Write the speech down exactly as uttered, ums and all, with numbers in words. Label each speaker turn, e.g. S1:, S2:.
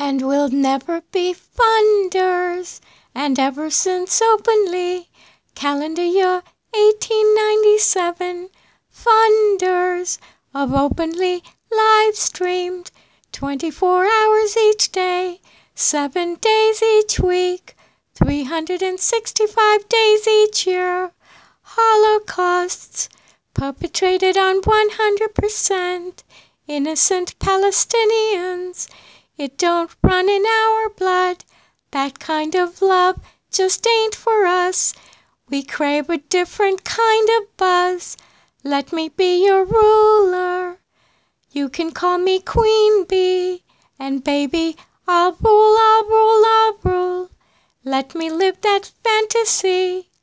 S1: and we'll never be funders. And ever since openly, calendar year eighteen ninety-seven, funders of openly live streamed twenty-four hours each day, seven days each week, three hundred sixty-five days each year. Holocausts perpetrated on one hundred percent innocent Palestinians. It don't run in our blood. That kind of love just ain't for us. We crave a different kind of buzz. Let me be your ruler. You can call me Queen Bee. And baby, I'll rule, I'll rule, I'll rule. Let me live that fantasy.